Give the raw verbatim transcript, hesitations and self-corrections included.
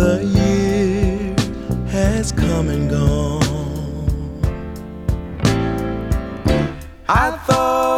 Another year has come and gone. I thought